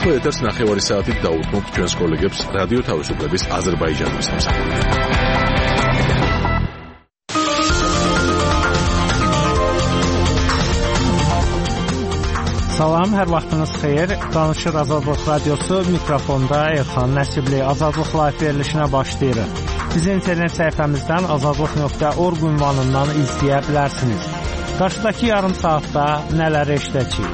ახლა ეთერს ნახევარი საათით დაუთმობთ ჩვენს კოლეგებს რადიო თავისუფლების აზერბაიჯანის სამსახურში. Salam, hər vaxtınız xeyir. Danışır Azadlıq Radiosu, mikrofonda Elxan Nəsibli. Azadlıq Live verilişinə başlayırıq. Bizi internet səhifəmizdən azadlıq.org ünvanından izləyə bilərsiniz. Qarşıdakı yarım saatda nələri eşidəcəyik?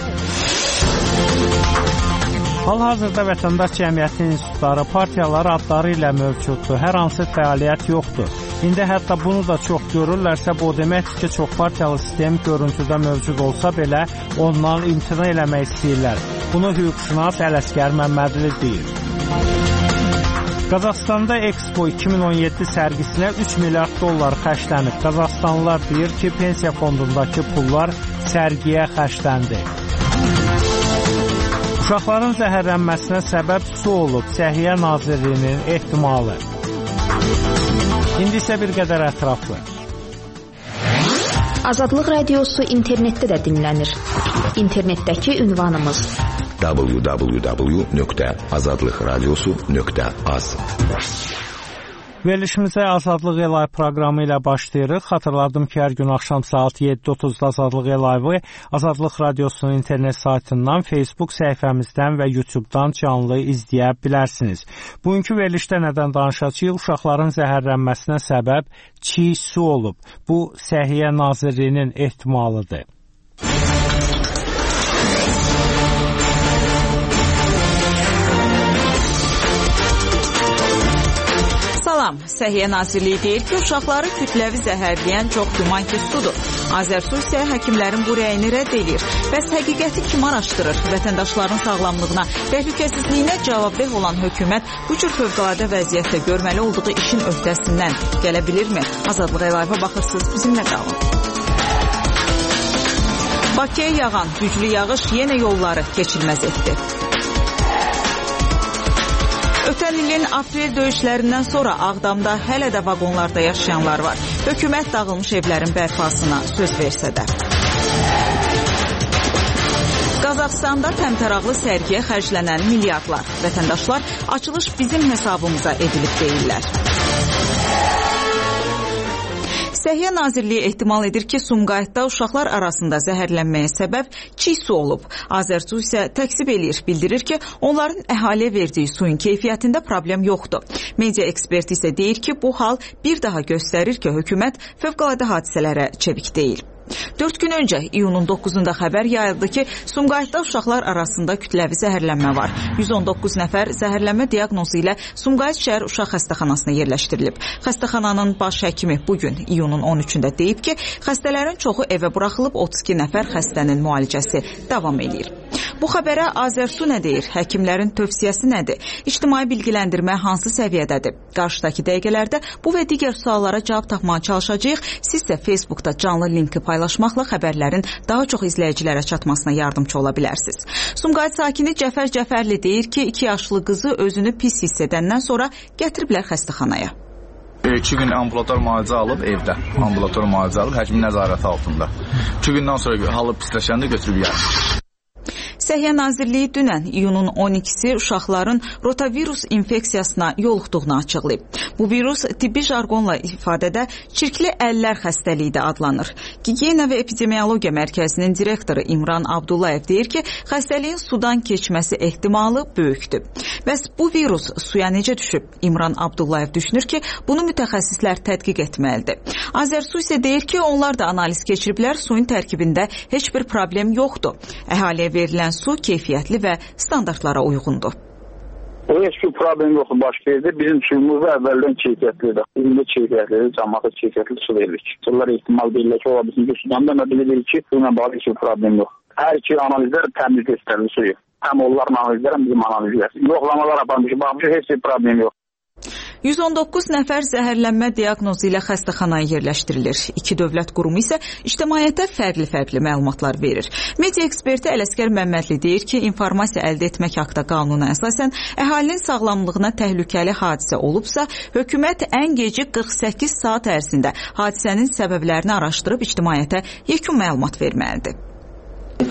Hal-hazırda vətəndaş cəmiyyəti institutları, partiyalar adları ilə mövcuddur. Hər hansı fəaliyyət yoxdur. İndi hətta bunu da çox görürlərsə, bu deməkdir ki, çox partiyalı sistem görüntüdə mövcud olsa belə ondan imtina eləmək istəyirlər. Bunu hüquqşünas Ələsgər Məmmədli deyir. Qazaxstanda Expo 2017 sərgisinə 3 milyard dollar xərclənib. Qazaxstanlılar deyir ki, pensiya fondundakı pullar sərgiyə xərcləndi. Uşaqların zəhərlənməsinə səbəb su olub, Səhiyyə Nazirliyinin ehtimalı. İndi isə bir qədər ətraflı. Azadlıq Radiosu internetdə də dinlənir. İnternetdəki ünvanımız www.azadlıqradiosu.az. Verilişimizə Azadlıq Live proqramı ilə başlayırıq. Xatırladım ki, hər gün axşam saat 7:30-da Azadlıq Live-ı Azadlıq Radiosunun internet saytından, Facebook səhifəmizdən və YouTube-dan canlı izləyə bilərsiniz. Bugünkü verilişdə nədən danışacağıq? Uşaqların zəhərlənməsinə səbəb çiy su olub. Bu, Səhiyyə Nazirliyinin ehtimalıdır. Salam, Səhiyyə Nazirliyi deyir ki, uşaqları kütləvi zəhərləyən çox güman ki, sudur. Azərsu isə həkimlərin bu rəyini rədd edir. Bəs həqiqəti kim araşdırır? Vətəndaşların sağlamlığına, təhlükəsizliyinə cavabdeh olan hökumət bu cür fövqəladə vəziyyətdə görməli olduğu işin öhdəsindən gələ bilirmi? Azadlıq Live-a baxırsınız, bizimlə qalın. Bakıya yağan güclü yağış yenə yolları keçilməz etdi. Ötən ilin aprel döyüşlərindən sonra Ağdamda hələ də vaqonlarda yaşayanlar var. Hökumət dağılmış evlərin bərpasına söz versə də. Qazaxstanda təmtəraqlı sərgiyə xərclənən milyardlar. Vətəndaşlar açılış bizim hesabımıza edilib deyirlər. Səhiyyə Nazirliyi ehtimal edir ki, Sumqayıtda uşaqlar arasında zəhərlənməyə səbəb çiy su olub. Azərsu isə təksib eləyir, bildirir ki, onların əhaliyə verdiyi suyun keyfiyyətində problem yoxdur. Media eksperti isə deyir ki, bu hal bir daha göstərir ki, hökumət fövqəladə hadisələrə çevik deyil. 4 gün öncə iyunun 9-da xəbər yayıldı ki, Sumqayıtda uşaqlar arasında kütləvi zəhərlənmə var. 119 nəfər zəhərlənmə diaqnozu ilə Sumqayıt şəhər uşaq xəstəxanasına yerləşdirilib. Xəstəxananın baş həkimi bugün iyunun 13-də deyib ki, xəstələrin çoxu evə buraxılıb, 32 nəfər xəstənin müalicəsi davam edir. Bu xəbərə Azərsu nə deyir? Həkimlərin tövsiyəsi nədir? İctimai bilgiləndirmə hansı səviyyədədir? Qarşıdakı dəqiqələrdə bu və digər suallara cavab tapmağa çalışacağıq. Siz də Facebookda canlı linki paylaşmaqla xəbərlərin daha çox izləyicilərə çatmasına yardımcı ola bilərsiniz. Sumqayıt sakini Cəfər Cəfərli deyir ki, 2 yaşlı qızı özünü pis hiss edəndən sonra gətiriblər xəstəxanaya. 2 gün ambulator müalicə alıb evdə. Ambulator müalicə alıb həkimin nəzarəti altında. 2 gündən sonra halı pisləşəndə götürüb gəldi. Səhiyyə Nazirliyi dünən iyunun 12-si uşaqların rotavirus infeksiyasına yoluxduğunu açıqlayıb. Bu virus tibbi jargonla ifadədə çirkli əllər xəstəliyi də adlanır. Gigiyena və Epidemiologiya Mərkəzinin direktoru İmran Abdullayev deyir ki, xəstəliyin sudan keçməsi ehtimalı böyükdür. Bəs bu virus suya necə düşüb? İmran Abdullayev düşünür ki, bunu mütəxəssislər tədqiq etməlidir. Azərsu isə deyir ki, onlar da analiz keçiriblər, suyun tərkibində heç bir problem yoxdur. Əhaliyə verilən su keyfiyyətli və standartlara uyğundur. O heç bir problem yoxdur baş verdi. Bizim suyumuz da əvvəldən keyfiyyətlidir. İndi keyfiyyətlidir, cəmaata keyfiyyətli su veririk. Sular ehtimal deyirlər ki, ola bizim sudan da bilirik ki, suyla bağlı heç bir problem yox. Hər iki analizlər təmiz göstərir suyu. Həm onların analizləri, həm bizim analizlər. Yoxlamalar aparmışıq, baxmışıq, heç bir problem yox. 119 nəfər zəhərlənmə diaqnozu ilə xəstəxanaya yerləşdirilir. 2 dövlət qurumu isə ictimaiyyətə fərqli məlumatlar verir. Media eksperti Ələsgər Məmmədli deyir ki, informasiya əldə etmək haqda qanuna əsasən əhalinin sağlamlığına təhlükəli hadisə olubsa, hökumət ən gecə 48 saat ərzində hadisənin səbəblərini araşdırıb ictimaiyyətə yekun məlumat verməlidir.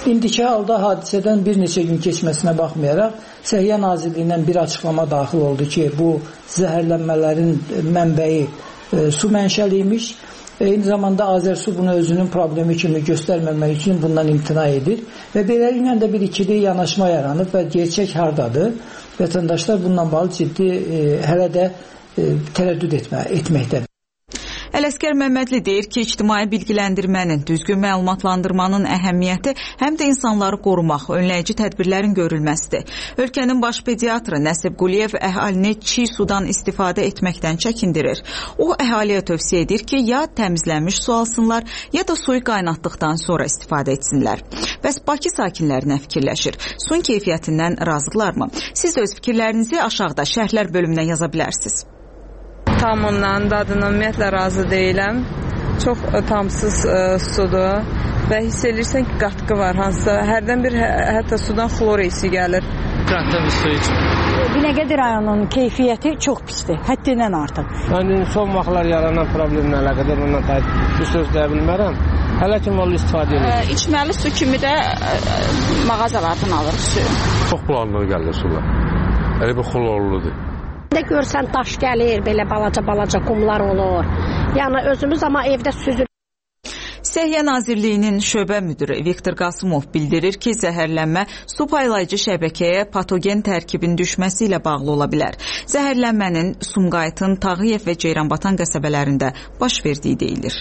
İndiki halda hadisədən bir neçə gün keçməsinə baxmayaraq, Səhiyyə Nazirliyindən bir açıqlama daxil oldu ki, bu zəhərlənmələrin mənbəyi su mənşəli imiş. Eyni zamanda Azərsu bunu özünün problemi kimi göstərməmək üçün bundan imtina edir və beləliklə də bir ikili yanaşma yaranıb və gerçək hardadır? Vətəndaşlar bununla bağlı ciddi hələ də tərəddüd etməkdədir. Ələsgər Məmmədli deyir ki, ictimai bilgiləndirmənin, düzgün məlumatlandırmanın əhəmiyyəti həm də insanları qorumaq, önləyici tədbirlərin görülməsidir. Ölkənin baş pediatrı Nəsib Quliyev əhalini çiy sudan istifadə etməkdən çəkindirir. O, əhaliyə tövsiyə edir ki, ya təmizlənmiş su alsınlar, ya da suyu qaynatdıqdan sonra istifadə etsinlər. Bəs Bakı sakinləri nə fikirləşir? Suyun keyfiyyətindən razıdırlarmı? Siz də öz fikirlərinizi aşağıda şərhlər bölümünə yaza bilərsiniz. Tamından, dadından ümumiyyətlə razı deyiləm. Çox tamsız sudur və hiss edirsən ki, qatqı var hansısa. Hərdən bir hətta sudan xlor isi gəlir. Təmiz su içmir. Binəqədi rayonunun keyfiyyəti çox pisdir, həddindən artıq. Mən son vaxtlar yaranan problemlə əlaqədar ondan bir söz deyə bilmərəm. Hələ ki, vallahi istifadə edilir. İçməli su kimi də mağazalardan alırıq suyu. Çox bulanıq gəlir sular. Elə bir xlorludur. Görsən daş gəlir, belə balaca qumlar olur. Yəni özümüz amma evdə süzülür. Səhiyyə Nazirliyinin şöbə müdürü Viktor Qasımov bildirir ki, zəhərlənmə su paylayıcı şəbəkəyə patogen tərkibin düşməsi ilə bağlı ola bilər. Zəhərlənmənin Sumqayıtın, Tağıyev və Ceyranbatan qəsəbələrində baş verdiyi deyilir.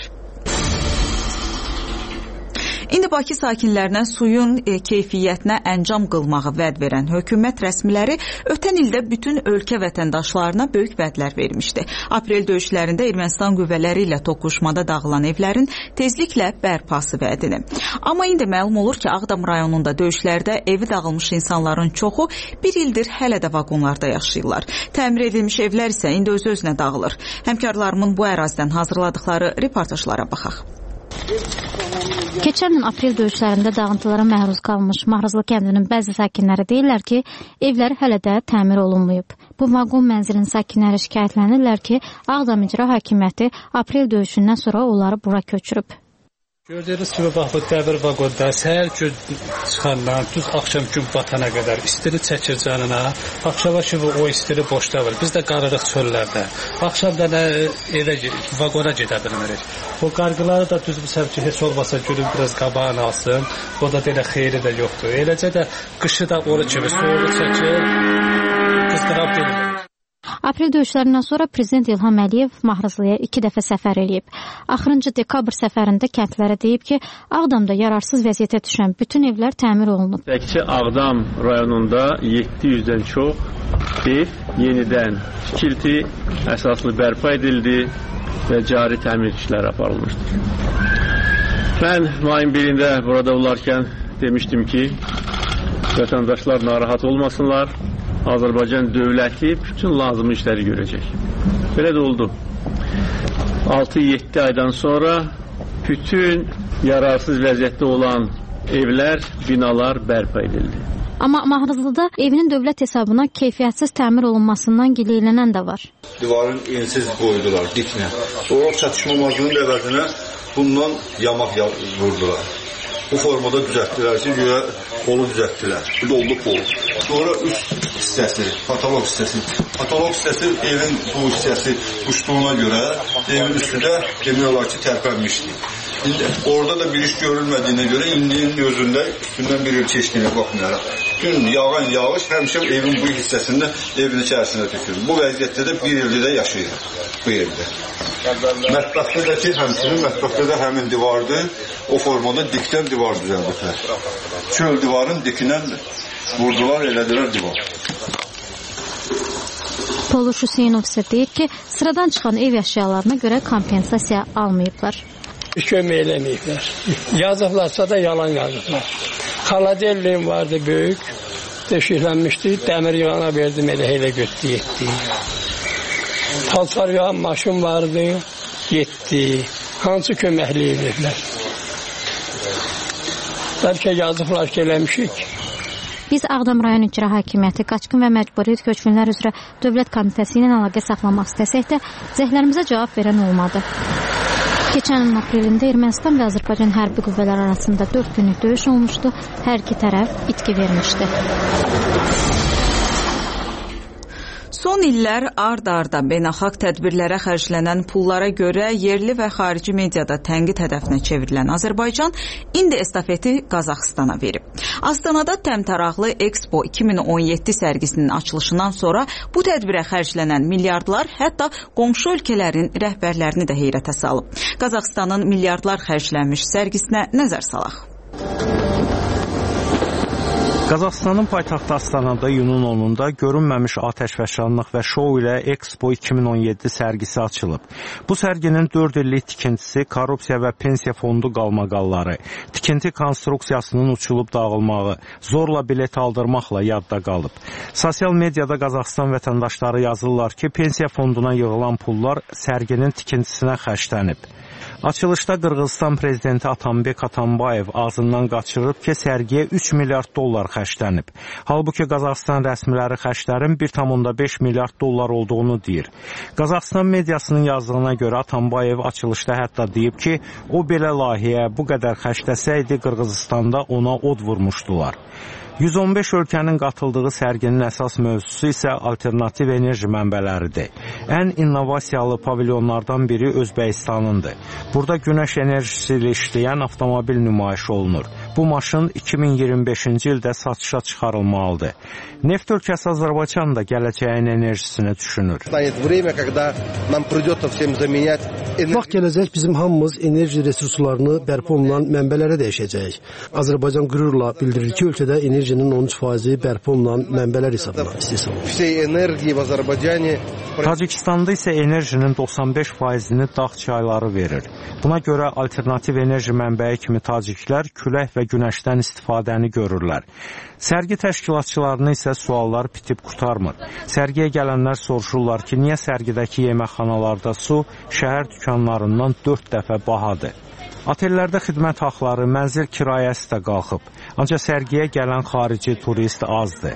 İndi Bakı sakinlərinə suyun keyfiyyətinə əncam qılmağı vəd verən hökumət rəsmiləri ötən ildə bütün ölkə vətəndaşlarına böyük vədlər vermişdi. Aprel döyüşlərində Ermənistan qüvvələri ilə toqquşmada dağılan evlərin tezliklə bərpası vədini. Amma indi məlum olur ki, Ağdam rayonunda döyüşlərdə evi dağılmış insanların çoxu bir ildir hələ də vaqonlarda yaşayırlar. Təmir edilmiş evlər isə indi öz-özünə dağılır. Həmkarlarımın bu ərazidən hazırladıkları reportajlara baxaq. Keçən il aprel döyüşlərində dağıntılara məruz qalmış Mahrızlı kəndinin bəzi sakinləri deyirlər ki, evləri hələ də təmir olunmayıb. Bu vaqon mənzilin sakinləri şikayətlənirlər ki, Ağdam İcra Hakimiyyəti aprel döyüşündən sonra onları bura köçürüb. Gördüyünüz kimi, bax, bu dəmir vaqonda səhər gün çıxandan düz axşam gün batana qədər istiri çəkir canına. Axşama kimi o istiri boşda var. Biz də qarırıq çöllərdə. Axşam da vaqona gedə bilmirik. O qarqıları da düzmüsəm ki, heç olmasa günün biraz qabağını alsın. O da deyə xeyri də yoxdur. Eləcə də qışı da onu kimi soğuğu çəkir, qızdırab bilmir. Aprel döyüşlərindən sonra Prezident İlham Əliyev Mahrızlıya 2 dəfə səfər eləyib. Axırıncı dekabr səfərində kəndlərə deyib ki, Ağdamda yararsız vəziyyətə düşən bütün evlər təmir olunub. Təkcə Ağdam rayonunda 700-dən çox ev yenidən tikilti əsaslı bərpa edildi və cari təmir işləri aparılmışdır. Mən mayın 1-də burada olarkən demişdim ki, vətəndaşlar narahat olmasınlar. Azərbaycan dövləti bütün lazım işləri görəcək. Belə də oldu. 6-7 aydan sonra bütün yararsız vəziyyətdə olan evlər, binalar bərpa edildi. Amma Mahrızlıda evinin dövlət hesabına keyfiyyətsiz təmir olunmasından gileylənən də var. Divarın ensiz qoydular, diklə. Sonra çatışmamazlığın əvəzinə bundan yamaq vurdular. Bu formada düzəltdilər ki, görə kolu düzəltdilər. Bu da oldu kol. Sonra üst hissəsi, patolog hissəsi evin bu hissəsi uçduğuna görə evin üstü də demək olar ki, tərpənmişdi. İndi orada da bir iş görülmədiyinə görə indinin özündə üstündən bir il keçdiyinə baxmayaraq. Gün yağan yağış həmişə evin bu hissəsində evin içərisində tökülür. Bu vəziyyətdə də bir ildə də yaşayır bu evdə. Mətbəxdə də həmin divardır. O formada dikdən divar düzəldiklər. Çöl divarın dikindən vurdular, elədilər divar. Poluş Hüseynov isə deyir ki, sıradan çıxan ev əşyalarına görə kompensasiya almayıblar. Kömək eləməyiblər. Yazıqlarsa da yalan yazıqlar. Xaladelliğim vardı böyük, döşüklənmişdi, dəmir yığana verdim, elə götdü, yetdi. Palçar yığan maşın vardı, yetdi. Hansı köməkli edirlər? Bəlkə yazıqlar ki, eləmişik. Biz Ağdam rayon İcra Hakimiyyəti Qaçqın və Məcburi Köçkünlər üzrə Dövlət Komitəsi ilə əlaqə saxlamaq istəsək də, zəhlərimizə cavab verən olmadı. Keçən ilin aprelində Ermənistan və Azərbaycan hərbi qüvvələri arasında 4 günlük döyüş olmuşdu. Hər iki tərəf itki vermişdi. Son illər ard-arda beynəlxalq tədbirlərə xərclənən pullara görə yerli və xarici mediada tənqid hədəfinə çevrilən Azərbaycan indi estafeti Qazaxıstana verib. Astanada təmtəraqlı Expo 2017 sərgisinin açılışından sonra bu tədbirə xərclənən milyardlar hətta qonşu ölkələrin rəhbərlərini də heyrətə salıb. Qazaxıstanın milyardlar xərclənmiş sərgisinə nəzər salaq. Qazaxıstanın paytaxtı Astanada iyunun 10-da görünməmiş atəşfəşanlıq və şou ilə Expo 2017 sərgisi açılıb. Bu sərginin 4 illik tikintisi, korrupsiya və pensiya fondu qalmaqalları, tikinti konstruksiyasının uçulub dağılmağı, zorla bilet aldırmaqla yadda qalıb. Sosial mediada Qazaxıstan vətəndaşları yazırlar ki, pensiya fonduna yığılan pullar sərginin tikintisinə xərclənib. Açılışda Qırğızstan prezidenti Atambaek Atambayev ağzından qaçırıb ki, sərgiyə 3 milyard dollar xərclənib. Halbuki Qazaxıstan rəsmiləri xərclərin 1,5 milyard dollar olduğunu deyir. Qazaxıstan mediasının yazdığına görə Atambayev açılışda hətta deyib ki, o belə layihəyə bu qədər xərcləsəydi Qırğızstanda ona od vurmuşdular. 115 ölkənin qatıldığı sərginin əsas mövzusu isə alternativ enerji mənbələridir. Ən innovasiyalı pavilyonlardan biri Özbəkistanındır. Burada günəş enerjisi ilə işləyən avtomobil nümayiş olunur. Bu maşın 2025-ci ildə satışa çıxarılmalıdır. Neft ölkəsi Azərbaycan da gələcəyin enerjisini düşünür. Vaxt gələcək bizim hamımız enerji resurslarını bərpa olunan mənbələrə dəyişəcək. Azərbaycan qürurla bildirir ki, ölkədə enerjinin 13% bərpa olunan mənbələr hesabına istehsal olunur. Tacikistanda isə enerjinin 95%-ni dağ çayları verir. Buna görə alternativ enerji mənbəyi kimi taciklər külək və günəşdən istifadəni görürlər. Sərgi təşkilatçılarını isə suallar bitib qurtarmır. Sərgiyə gələnlər soruşurlar ki, niyə sərgidəki yeməkxanalarda su şəhər dükanlarından 4 dəfə bahadır? Otellərdə xidmət haqları, mənzil kirayəsi də qalxıb. Ancaq sərgiyə gələn xarici turist azdır.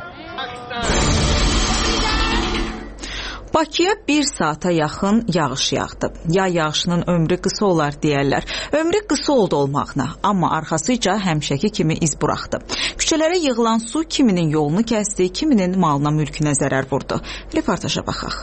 Bakıya 1 saata yaxın yağış yağdı. Yay yağışının ömrü qısa olar deyərlər. Ömrü qısa oldu olmaqla, amma arxasıca həmişəki kimi iz buraxdı. Küçələrə yığılan su kiminin yolunu kəsdi, kiminin malına, mülkünə zərər vurdu. Reportaja baxaq.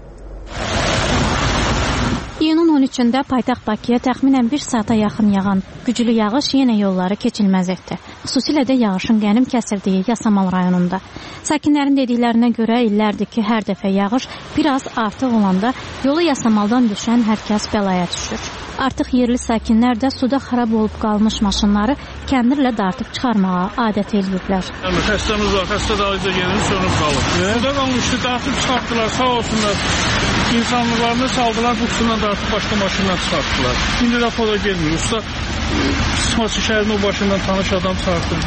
İyunun 13-də paytaxt Bakıya təxminən 1 saata yaxın yağan güclü yağış yenə yolları keçilməz etdi. Xüsusilə də yağışın qənim kəsildiyi Yasamal rayonunda. Sakinlərin dediklərinə görə illərdir ki, hər dəfə yağış biraz artıq olanda yolu Yasamaldan düşən hər kəs bəlaya düşür. Artıq yerli sakinlər də suda xarab olub qalmış maşınları kəndirlə dartıb çıxarmağa adət ediblər. Xəstəmiz var, xəstə dağıca gelin sönüb qalıb. Suda qalmışdı, dartıb çıxartdılar, sağ olsunlar. İnsanlarını saldılar, bu sudan dartıb başqa maşından çıxartdılar. İndi də foda gelmir. Usta Sıxması şəhərin o başından tanış adam çıxartdır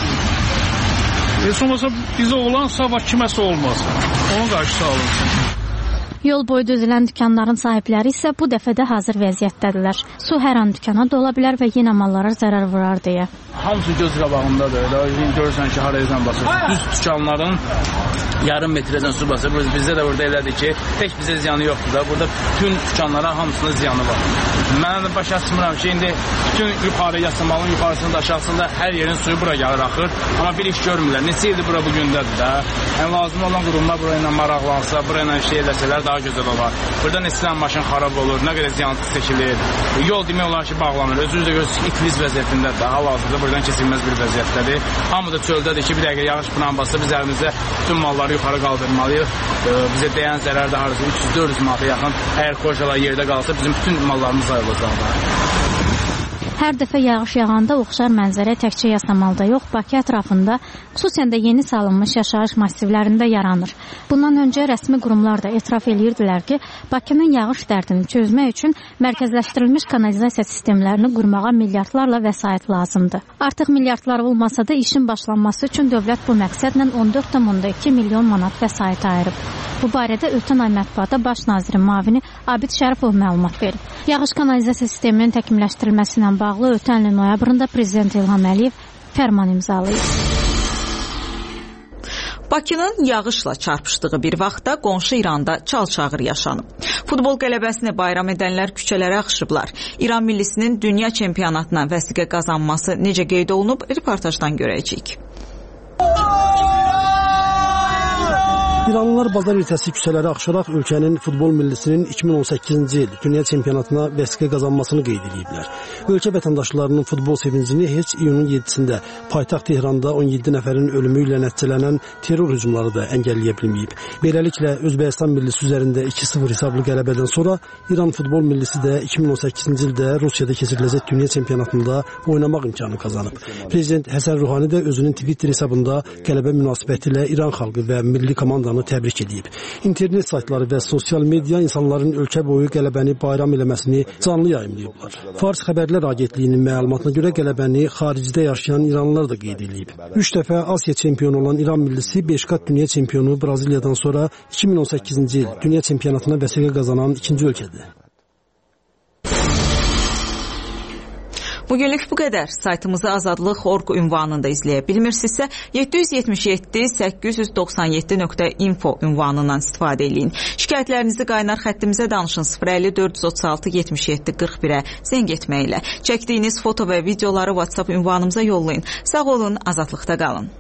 gəlsin. Sonrası bizə olan sabah kiməsə olmaz. Onun qarşısı alınsın. Yol boyu düzülən dükanların sahibləri isə bu dəfə də hazır vəziyyətdədirlər. Su hər an dükana dola bilər və yenə mallara zərər vurar deyə. Hamısı göz qabağındadır. Görürsən ki, harayızdan basır. Düz dükanların yarım metrədən su basır. Bizdə də burada elədir ki, heç bizə ziyanı yoxdur da. Burada bütün dükanlara hamısına ziyanı var. Mən də başa çıxmıram ki, indi bütün yuxarı Yasamalın yuxarısında, aşağısında hər yerin suyu bura gəlir, axır. Amma bir iş görmürlər. Neçə ildir bura bu gündədir də. Yəni, lazım olan qurumlar bura ilə maraqlansa, bura ilə şey eləsələr daha gözəl olar. Burada neçə maşın xarab olur, nə qədər ziyan çəkilir. Yol demək olar ki, bağlanır. Özünüz də görürsünüz, iflic vəziyyətindədir. Hal-hazırda buradan keçilməz bir vəziyyətdədir. Hamı da çöldədir ki, bir dəqiqə yağış pnambası biz əlimizdə bütün malları yuxarı qaldırmalıyıq. Bizə dəyən zərər də harcı 300-400 manata yaxın. Əgər qocalar yerdə qalsa, bizim bütün mallarımız ayrılacaq. Hər dəfə yağış yağanda oxşar mənzərə təkcə Yasamalda yox, Bakı ətrafında, xüsusən də yeni salınmış yaşayış massivlərində yaranır. Bundan öncə rəsmi qurumlar da etiraf edirdilər ki, Bakının yağış dərdini çözmək üçün mərkəzləşdirilmiş kanalizasiya sistemlərini qurmağa milyardlarla vəsait lazımdır. Artıq milyardlar olmasa da işin başlanması üçün dövlət bu məqsədlə 14,2 milyon manat vəsait ayırıb. Bu barədə ötən ay mətbuata baş nazirin müavini Abid Şərifov məlumat verib. Yağış kanalizasiya sisteminin təkmilləşdirilməsi ilə bağlı ötən ilin noyabrında Prezident İlham Əliyev fərman imzalayıb. Bakının yağışla çarpışdığı bir vaxtda qonşu İranda çal-çağır yaşanıb. Futbol qələbəsini bayram edənlər küçələrə axışıblar. İran millisinin dünya çempionatına vəsiqə qazanması necə qeyd olunub, reportajdan görəcəyik. İranlılar bazar ertəsi küçələrə axışaraq ölkənin futbol millisinin 2018-ci il dünya çempionatına vəsiqə qazanmasını qeyd ediblər. Ölkə vətəndaşlarının futbol sevincini heç iyunun 7-sində paytaxt Tehranda 17 nəfərin ölümü ilə nəticələnən terror hücumları da əngəlləyə bilməyib. Beləliklə Özbəkistan millisi üzərində 2-0 hesablı qələbədən sonra İran futbol millisi də 2018-ci ildə Rusiyada keçiriləcək dünya çempionatında oynamaq imkanı qazanıb. Prezident Həsən Ruhani də özünün Twitter hesabında qələbə münasibətilə İran xalqı və milli komandanı təbrik edib. İnternet saytları və sosial media insanların ölkə boyu qələbəni bayram eləməsini canlı yayımlayıblar. Fars Xəbərlər Agentliyinin məlumatına görə qələbəni xaricdə yaşayan İranlılar da qeyd edib. 3 dəfə Asiya çempionu olan İran millisi 5 qat dünya çempionu Braziliyadan sonra 2018-ci il dünya çempionatına vəsiqə qazanan ikinci ölkədir. Bugünlük bu qədər. Saytımızı azadlıq.org ünvanında izləyə bilmirsinizsə 777-897.info ünvanından istifadə edin. Şikayətlərinizi qaynar xəttimizə danışın 050 436 77 41-ə zəng etməklə. Çəkdiyiniz foto və videoları WhatsApp ünvanımıza yollayın. Sağ olun, azadlıqda qalın.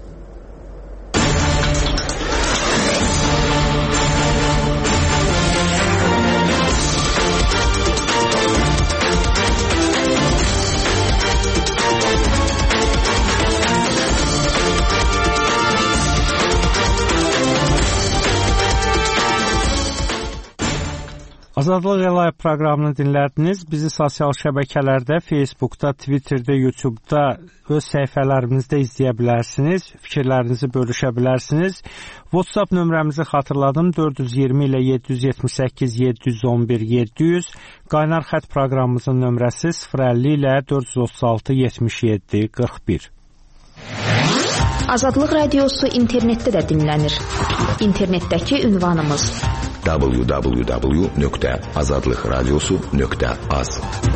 Azadlıq Live proqramını dinlədiniz. Bizi sosial şəbəkələrdə, Facebookda, Twitterdə, YouTube'da öz səhifələrimizdə izləyə bilərsiniz. Fikirlərinizi bölüşə bilərsiniz. WhatsApp nömrəmizi xatırladım. 420 ilə 778 711 700. Qaynar xətt proqramımızın nömrəsi 050 ilə 436 77 41. Azadlıq radiosu internetdə də dinlənir. İnternetdəki ünvanımız www.azadlıqradiosu.az.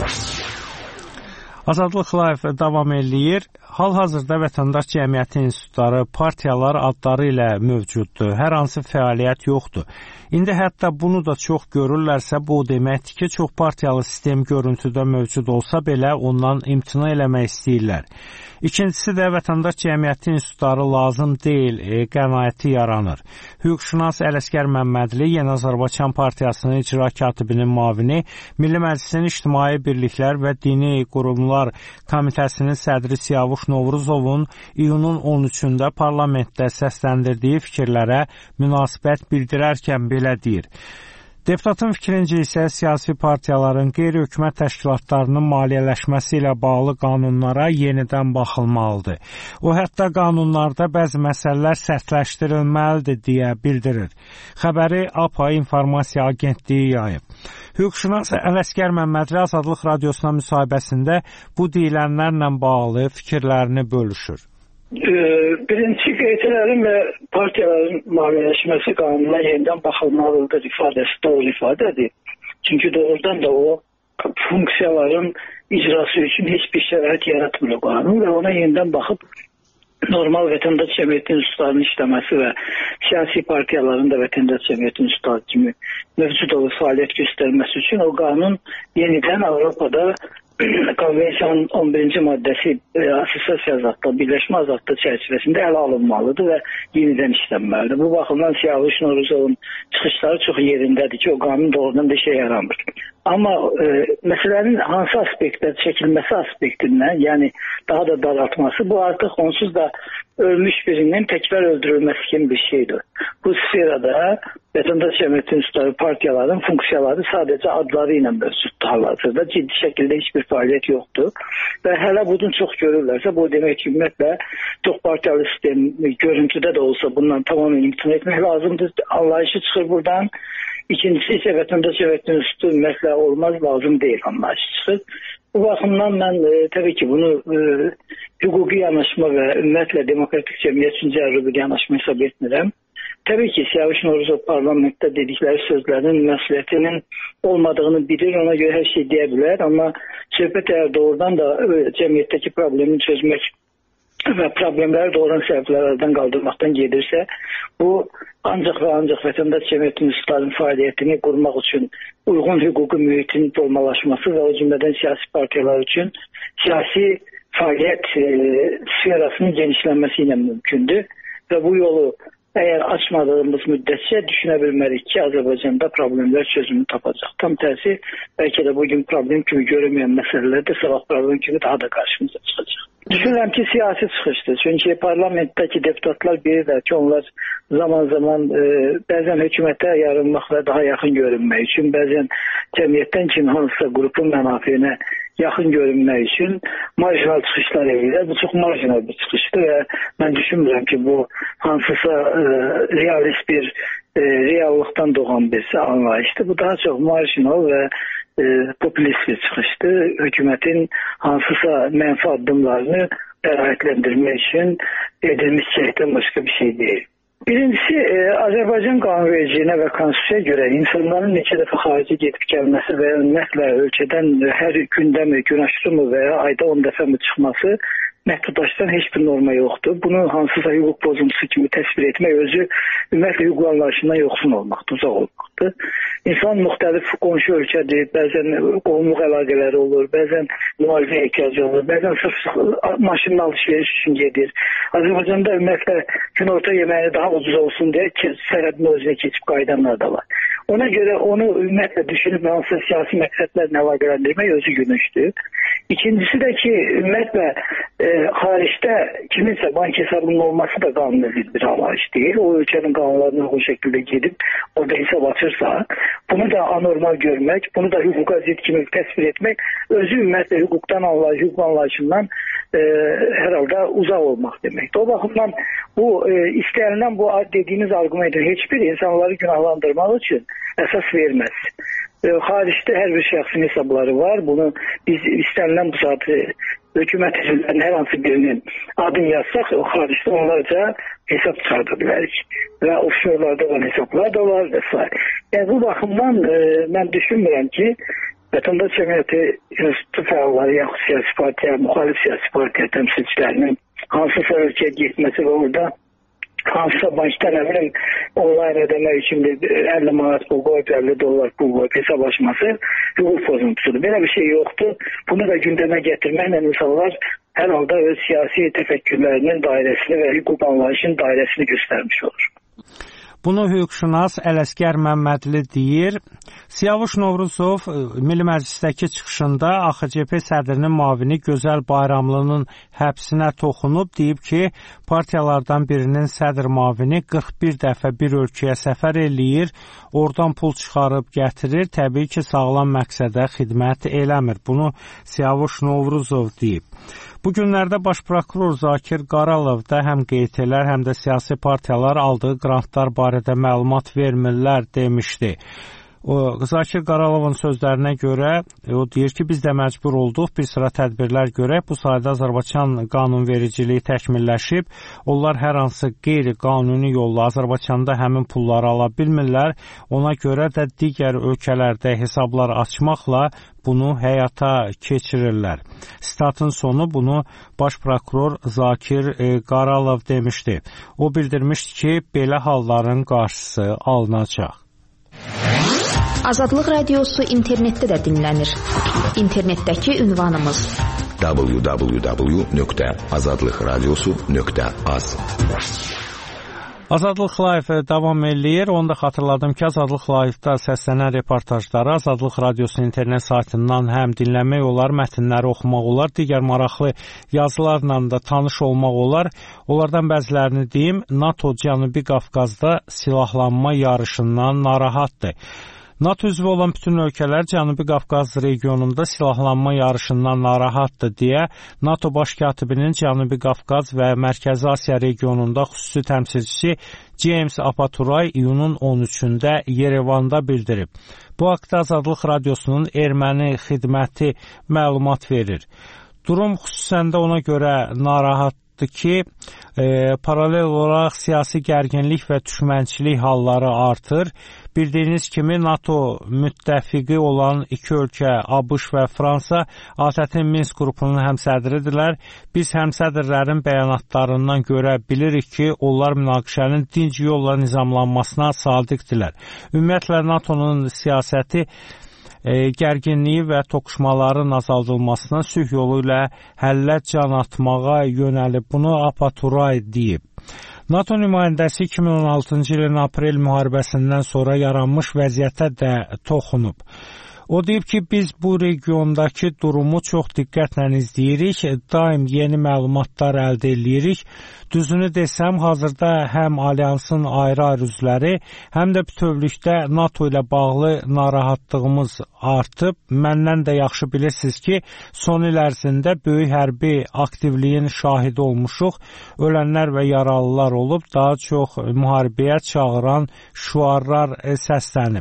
Azadlıq Live davam eləyir. Hal-hazırda vətəndaş cəmiyyəti institutları, partiyalar adları ilə mövcuddur. Hər hansı fəaliyyət yoxdur. İndi hətta bunu da çox görürlərsə, bu deməkdir ki, çox partiyalı sistem görüntüdə mövcud olsa belə ondan imtina eləmək istəyirlər. İkincisi də vətəndaş cəmiyyəti institutları lazım deyil, qənaəti yaranır. Hüquqşünas Ələsgər Məmmədli, Yeni Azərbaycan Partiyasının icra katibinin müavini, Milli Məclisin İctimai Birliklər və Dini Qurumlar Komitəsinin sədri Siyavuş Novruzovun iyunun 13-də parlamentdə səsləndirdiyi fikirlərə münasibət bildirərkən belə deyir. Deputatın fikrincə isə siyasi partiyaların qeyri-hökumət təşkilatlarının maliyyələşməsi ilə bağlı qanunlara yenidən baxılmalıdır. O, hətta qanunlarda bəzi məsələlər sərtləşdirilməlidir deyə bildirir. Xəbəri APA İnformasiya Agentliyi yayıb. Hüquqşünas Ələsgər Məmmədli Azadlıq Radiosuna müsahibəsində bu deyilənlərlə bağlı fikirlərini bölüşür. Birinci qeydilərin və partiyaların maliyyələşməsi qanununa yenidən baxılmalıdır ifadəsi doğru ifadədir. Çünki doğrudan da o funksiyaların icrası üçün heç bir şərait yaratmır o qanun və ona yenidən baxıb normal vətəndaş cəmiyyəti institutlarının işləməsi və siyasi partiyaların da vətəndaş cəmiyyəti institutları kimi mövcud olub fəaliyyət göstərməsi üçün o qanun yenidən Avropada Konvensiyanın 11-ci maddəsi assosiasiya azadlığı, birləşmə azadlığı çərçivəsində ələ alınmalıdır və yenidən işlənməlidir. Bu baxımdan Siyavuş Novruzovun çıxışları çox yerindədir ki, o qanun doğrudan da işə yaramır. Amma məsələnin hansı aspektdə çəkilməsi aspektindən, yəni daha da daraltması, bu artıq onsuz da ölmüş birinin təkrar öldürülməsi kimi bir şeydir. Bu sferada vətəndaş cəmiyyəti institutları partiyaların funksiyaları sadəcə adları ilə mövcuddur hal-hazırda. Ciddi şəkildə heç bir fəaliyyət yoxdur. Və hələ bunu çox görürlərsə, bu demək ki, ümumiyyətlə çox partiyalı sistem görüntüdə də olsa bundan tamamilə imtina etmək lazımdır. Anlayışı çıxır buradan. İkincisi isə vətəndaş cəmiyyəti institutu ümumiyyətlə olmaz, lazım deyil anlayışı çıxır. Bu baxımdan mən təbii ki, bunu hüquqi yanaşma və ümumiyyətlə demokratik cəmiyyət üçün zəruri bir yanaşma hesab etmirəm. Təbii ki, Siyavuş Novruzov parlamentdə dedikləri sözlərin məsuliyyətinin olmadığını bilir, ona görə hər şey deyə bilər. Amma söhbət əgər doğrudan da cəmiyyətdəki problemi çözmək və problemləri doğuran səbəblərdən qaldırmaqdan gedirsə, bu ancaq və ancaq vətəndaş cəmiyyəti üzvlərinin fəaliyyətini qurmaq üçün uyğun hüquqi mühitin formalaşması və o cümlədən siyasi partiyalar üçün siyasi fəaliyyət sferasının genişlənməsi ilə mümkündür və bu yolu əgər açmadığımız müddətcə düşünə bilmərik ki, Azərbaycanda problemlər çözümünü tapacaq. Tam tərsi, bəlkə də bugün problem kimi görünməyən məsələlər də sabah problem kimi daha da qarşımıza çıxacaq. Düşünürəm ki, siyasi çıxışdır. Çünki parlamentdəki deputatlar bilirlər ki, onlar zaman-zaman bəzən hökumətə yarınmaq və daha yaxın görünmək üçün, bəzən cəmiyyətdən kim hansısa qrupun mənafeyinə yaxın görünmək üçün marjinal çıxışlar edirlər. Bu çox marjinal bir çıxışdır və mən düşünmürəm ki, bu hansısa realist bir reallıqdan doğan bir anlayışdır. Bu daha çox marjinal və populist bir çıxışdır. Hökumətin hansısa mənfi addımlarını bəraətləndirmək üçün edilmiş cəhddən başqa bir şey deyil. Birincisi, Azərbaycan qanunvericiliyinə və konstitusiyaya görə insanların neçə dəfə xaricə gedib gəlməsi və ümumiyyətlə ölkədən hər gündəmi, gün aşırı və ya ayda 10 dəfə mi çıxması məhdudlaşdıran heç bir norma yoxdur. Bunu hansısa hüquq pozuntusu kimi təsvir etmək özü ümumiyyətlə hüquq anlayışından yoxsun olmaqdır, uzaq olmaqdır. İnsan müxtəlif qonşu ölkədir, bəzən qohumluq əlaqələri olur, bəzən müalicəyə ehtiyacı olur, bəzən sırf maşının alış-veriş üçün gedir. Azərbaycanda ümumiyyətlə günorta yeməyi daha ucuz olsun deyə sərhədin özünə keçib qayıdanlar da var. Ona görə onu ümumiyyətlə düşünüb hansısa siyasi məqsədlərlə əlaqələndirmək özü gülünçdür. İkincisi də ki, ümumiyyətlə xaricdə kiminsə bank hesabının olması da qanuna zidd bir anlayış deyil. O ölkənin qanunlarına uyğun şəkildə gedib orada hesab açırsa, bunu da anormal görmək, bunu da hüquqa zidd kimi təsvir etmək özü ümumiyyətlə hüquq anlayışından hər halda uzaq olmaq deməkdir. O baxımdan bu istənilən bu dediyiniz arqumentin heç bir insanları günahlandırmaq üçün əsas verməz. Xaricdə hər bir şəxsin hesabları var. Bunu biz istənilən bu saat hökumət üzvlərinin hər hansı birinin adını yazsaq, xaricdə onlarca hesab çıxarda bilərik. Və offshore-larda olan hesablar da var və s. Yəni bu baxımdan mən düşünmürəm ki, vətəndaş cəmiyyəti institutu fəalları, yaxud siyasi partiya, müxalif siyasi partiya təmsilçilərinin hansısa ölkəyə getməsi və orada hansısa bankdan onlayn ödəmək üçün 50 manat pul qoyub, 50 dollar pul qoyub hesab açması hüquq pozuntusudur. Belə bir şey yoxdur. Bunu da gündəmə gətirməklə insanlar hər halda öz siyasi təfəkkürlərinin dairəsini və hüquq anlayışının dairəsini göstərmiş olur. Bunu hüquqşünas Ələsgər Məmmədli deyir. Siyavuş Novruzov Milli Məclisdəki çıxışında AXCP sədrinin müavini Gözəl Bayramlının həbsinə toxunub, deyib ki, partiyalardan birinin sədr müavini 41 dəfə bir ölkəyə səfər eləyir, oradan pul çıxarıb gətirir, təbii ki, sağlam məqsədə xidmət eləmir. Bunu Siyavuş Novruzov deyib. Bu günlərdə Baş prokuror Zakir Qaralov da həm QT-lər, həm də siyasi partiyalar aldığı qrantlar barədə məlumat vermirlər demişdi. Zakir Qaralovun sözlərinə görə o deyir ki, biz də məcbur olduq bir sıra tədbirlər görək. Bu sayədə Azərbaycan qanunvericiliyi təkmilləşib. Onlar hər hansı qeyri-qanuni yolla Azərbaycanda həmin pulları ala bilmirlər. Ona görə də digər ölkələrdə hesablar açmaqla bunu həyata keçirirlər. Statın sonu bunu Baş prokuror Zakir Qaralov demişdi. O bildirmişdi ki, belə halların qarşısı alınacaq. Azadlıq Radiosu internetdə də dinlənir. İnternetdəki ünvanımız www.azadlıqradiosu.az. Azadlıq Live davam eləyir. Onu da xatırladım ki, Azadlıq Live-da səslənən reportajları Azadlıq Radiosu internet saytından həm dinləmək olar, mətnləri oxumaq olar, digər maraqlı yazılarla da tanış olmaq olar. Onlardan bəzilərini deyim. NATO Cənubi Qafqazda silahlanma yarışından narahatdır. NATO üzvü olan bütün ölkələr Cənubi Qafqaz regionunda silahlanma yarışından narahatdır deyə NATO baş katibinin Cənubi Qafqaz və Mərkəzi Asiya regionunda xüsusi təmsilçisi James Apaturay iyunun 13-də Yerevanda bildirib. Bu haqda Azadlıq Radiosunun erməni xidməti məlumat verir. Durum xüsusən də ona görə narahat məlumatdır ki, paralel olaraq siyasi gərginlik və düşmənçilik halları artır. Bildiyiniz kimi NATO müttəfiqi olan iki ölkə, ABŞ və Fransa, ATƏT-in Minsk qrupunun həmsədridirlər. Biz həmsədrlərin bəyanatlarından görə bilirik ki, onlar münaqişənin dinc yolla nizamlanmasına sadiqdirlər. Ümumiyyətlə, NATO'nun siyasəti gərginliyi və toqquşmaların azaldılmasına sülh yolu ilə həllə can atmağa yönəlib. Bunu Apaturay deyib. NATO nümayəndəsi 2016-cı ilin aprel müharibəsindən sonra yaranmış vəziyyətə də toxunub. O deyib ki, biz bu regiondakı durumu çox diqqətlə izləyirik, daim yeni məlumatlar əldə edirik. Düzünü desəm, hazırda həm alyansın ayrı-ayrı üzvləri, həm də bütövlükdə NATO ilə bağlı narahatlığımız artıb. Məndən də yaxşı bilirsiniz ki, son il ərzində böyük hərbi aktivliyin şahidi olmuşuq. Ölənlər və yaralılar olub, daha çox müharibəyə çağıran şüarlar səslənib.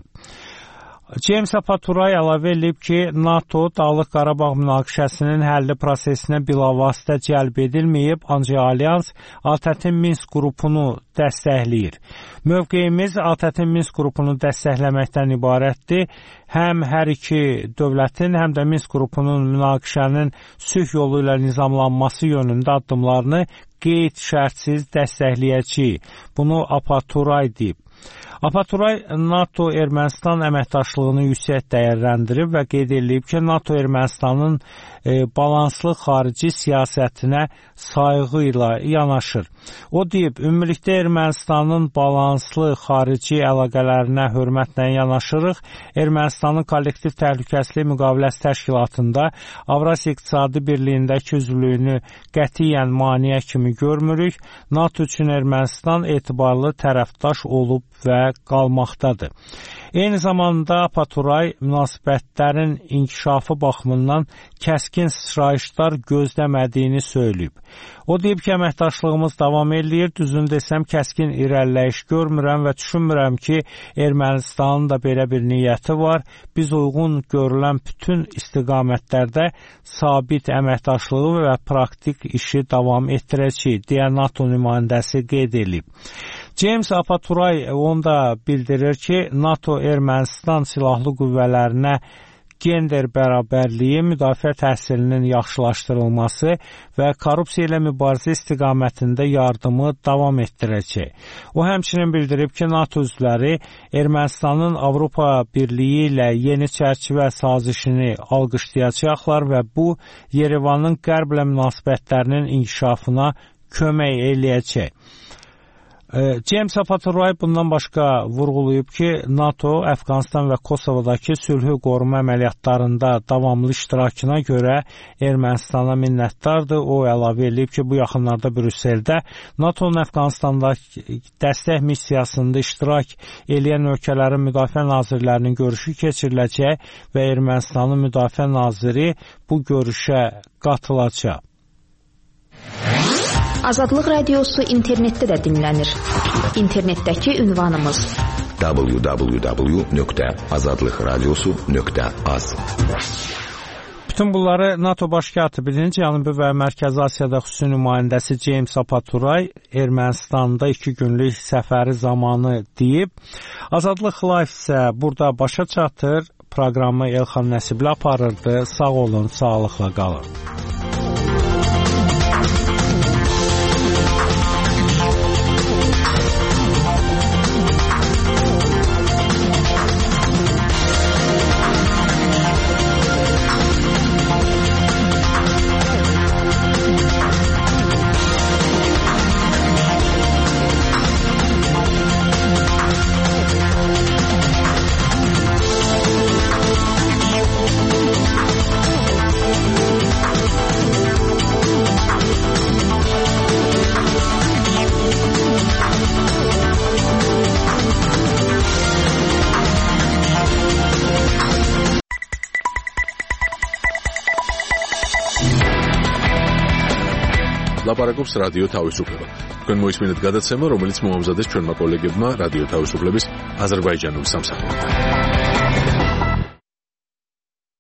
James Apaturay əlavə edib ki, NATO Dağlıq Qarabağ münaqişəsinin həlli prosesinə bilavasitə cəlb edilməyib, ancaq Alyans ATƏT-in Minsk qrupunu dəstəkləyir. Mövqeyimiz ATƏT-in Minsk qrupunu dəstəkləməkdən ibarətdir. Həm hər iki dövlətin, həm də Minsk qrupunun münaqişənin sülh yolu ilə nizamlanması yönündə addımlarını qeyd-şərtsiz dəstəkləyəcəyik. Bunu Apaturay deyib. Apaturay NATO-Ermənistan əməkdaşlığını yüksək dəyərləndirib və qeyd edilib ki, NATO Ermənistanın balanslı xarici siyasətinə sayğı ilə yanaşır. O deyib, ümumilikdə Ermənistanın balanslı xarici əlaqələrinə hörmətlə yanaşırıq. Ermənistanın kollektiv təhlükəsizlik müqaviləsi təşkilatında Avrasiya İqtisadi Birliyindəki üzvlüyünü qətiyyən maneə kimi görmürük. NATO üçün Ermənistan etibarlı tərəfdaş olub və qalmaqdadır. Eyni zamanda Apaturay münasibətlərin inkişafı baxımından kəskin sıçrayışlar gözləmədiyini söyləyib. O deyib ki, əməkdaşlığımız davam edir. Düzünü desəm, kəskin irəliləyiş görmürəm və düşünmürəm ki, Ermənistanın da belə bir niyyəti var. Biz uyğun görülən bütün istiqamətlərdə sabit əməkdaşlığı və praktik işi davam etdirəcəyik, deyə NATO nümayəndəsi qeyd edib. James Apaturay onda bildirir ki, NATO Ermənistan silahlı qüvvələrinə gender bərabərliyi, müdafiə təhsilinin yaxşılaşdırılması və korrupsiya ilə mübarizə istiqamətində yardımı davam etdirəcək. O həmçinin bildirib ki, NATO üzvləri Ermənistanın Avropa Birliyi ilə yeni çərçivə sazişini alqışlayacaqlar və bu, Yerevanın qərblə münasibətlərinin inkişafına kömək eləyəcək. James Apaturay bundan başqa vurğulayıb ki, NATO Əfqanistan və Kosovadakı sülhü qoruma əməliyyatlarında davamlı iştirakına görə Ermənistana minnətdardır. O əlavə edib ki, bu yaxınlarda Brüsseldə NATO'nun Əfqanistandakı dəstək missiyasında iştirak eləyən ölkələrin müdafiə nazirlərinin görüşü keçiriləcək və Ermənistanın müdafiə naziri bu görüşə qatılacaq. Azadlıq Radiosu internetdə də dinlənir. İnternetdəki ünvanımız www.azadlıqradiosu.az. Bütün bunları NATO Baş Katibinin Cənubi və Mərkəzi Asiyada xüsusi nümayəndəsi James Apaturay Ermənistanda 2 günlük səfəri zamanı deyib. Azadlıq Live isə burada başa çatır. Proqramı Elxan Nəsibli aparırdı. Sağ olun, sağlıqla qalın. ლაპარაკობს რადიო თავისუფლება. თქვენ მოისმინეთ გადაცემა, რომელიც მოამზადეს ჩვენმა კოლეგებმა რადიო თავისუფლების აზერბაიჯანული სამსახურიდან.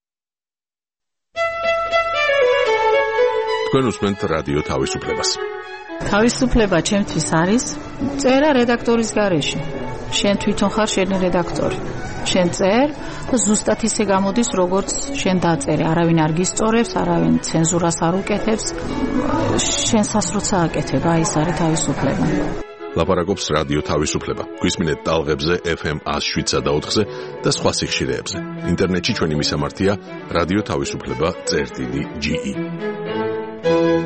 თქვენ უსმენთ რადიო თავისუფლებას. თავისუფლება ჩემთვის არის წერა რედაქტორის გარეშე. შენ თვითონ ხარ შენი რედაქტორი. შენ წერ და ზუსტად ისე გამოდის, როგორც შენ დაწერე. არავინ არ გისწორებს, არავინ ცენზურას არ უკეთებს. შენსას როცა აკეთებ, აი ეს არის თავისუფლება. ლაპარაკობს რადიო თავისუფლება. გვისმინეთ ტალღებზე FM 107 და 4-ზე და სხვა სიხშირეებზე. ინტერნეტში ჩვენი მისამართია რადიო თავისუფლება.ge.